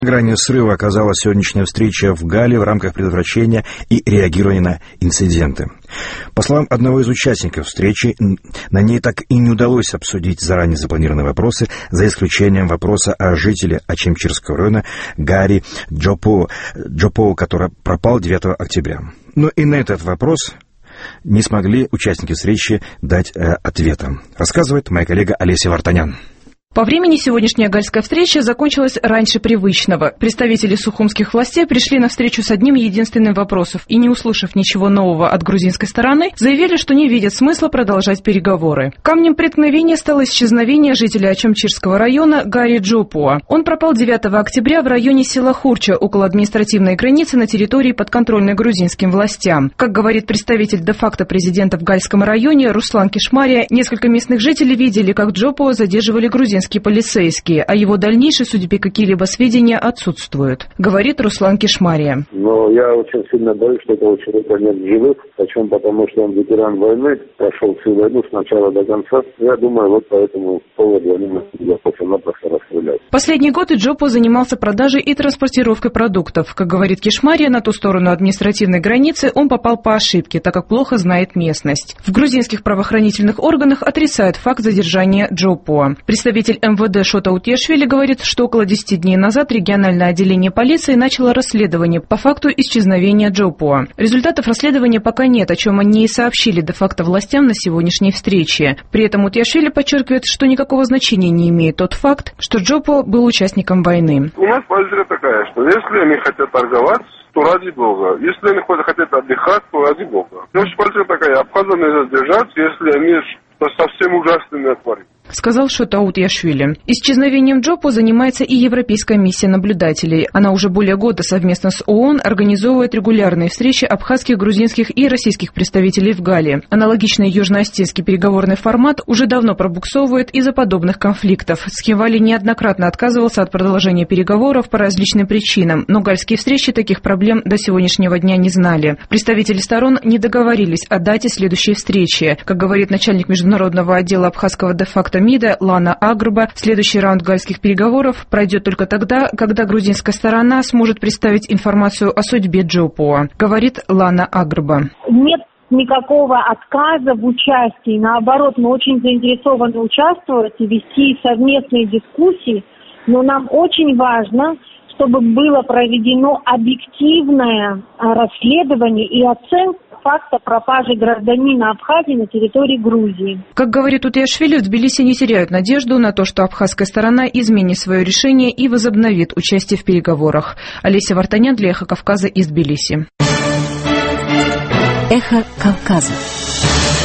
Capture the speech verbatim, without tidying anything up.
Гранью срыва оказалась сегодняшняя встреча в Гале в рамках предотвращения и реагирования на инциденты. По словам одного из участников встречи, на ней так и не удалось обсудить заранее запланированные вопросы, за исключением вопроса о жителе Ачимчирского района Гари Джопо, Джопо, который пропал девятого октября. Но и на этот вопрос не смогли участники встречи дать э, ответа, рассказывает моя коллега Олеся Вартанян. По времени сегодняшняя гальская встреча закончилась раньше привычного. Представители сухумских властей пришли на встречу с одним единственным вопросом и, не услышав ничего нового от грузинской стороны, заявили, что не видят смысла продолжать переговоры. Камнем преткновения стало исчезновение жителя Ачимчирского района Гари Джопо. Он пропал девятого октября в районе села Хурча, около административной границы на территории, подконтрольной грузинским властям. Как говорит представитель де-факто президента в Гальском районе Руслан Кишмария, несколько местных жителей видели, как Джопо задерживали грузинские полицейские, а его дальнейшей судьбе какие-либо сведения отсутствуют, говорит Руслан Кишмария. Но я очень сильно боюсь, что этого человека нет в живых. Почему? Потому что он ветеран войны, прошел всю войну с начала до конца. Я думаю, вот по этому поводу они нас просто-напросто расстреляют. Последний год Джопо занимался продажей и транспортировкой продуктов. Как говорит Кишмария, на ту сторону административной границы он попал по ошибке, так как плохо знает местность. В грузинских правоохранительных органах отрицают факт задержания Джопо. Представитель эм вэ дэ Шота Утиашвили говорит, что около десяти дней назад региональное отделение полиции начало расследование по факту исчезновения Джопо. Результатов расследования пока нет, о чем они и сообщили де-факто властям на сегодняшней встрече. При этом Утиашвили подчеркивает, что никакого значения не имеет тот факт, что Джопо был участником войны. У нас позиция такая, что если они хотят торговать, то ради бога. Если они хотят отдыхать, то ради бога. Наша позиция такая, абхазов нельзя сдержать, если они совсем ужасные натворят, сказал Шота Утиашвили. Исчезновением Джопо занимается и Европейская миссия наблюдателей. Она уже более года совместно с ООН организовывает регулярные встречи абхазских, грузинских и российских представителей в Гале. Аналогичный южно-осетинский переговорный формат уже давно пробуксовывает из-за подобных конфликтов. Схивали неоднократно отказывался от продолжения переговоров по различным причинам, но гальские встречи таких проблем до сегодняшнего дня не знали. Представители сторон не договорились о дате следующей встречи. Как говорит начальник международного отдела абхазского де-факто МИДа Лана Агрба, следующий раунд гальских переговоров пройдет только тогда, когда грузинская сторона сможет представить информацию о судьбе Джопо, говорит Лана Агрба. Нет никакого отказа в участии. Наоборот, мы очень заинтересованы участвовать и вести совместные дискуссии, но нам очень важно, чтобы было проведено объективное расследование и оценка факта пропажи гражданина Абхазии на территории Грузии. Как говорит Утиашвили, в Тбилиси не теряют надежду на то, что абхазская сторона изменит свое решение и возобновит участие в переговорах. Олеся Вартанян для «Эхо Кавказа» из Тбилиси. Эхо Кавказа.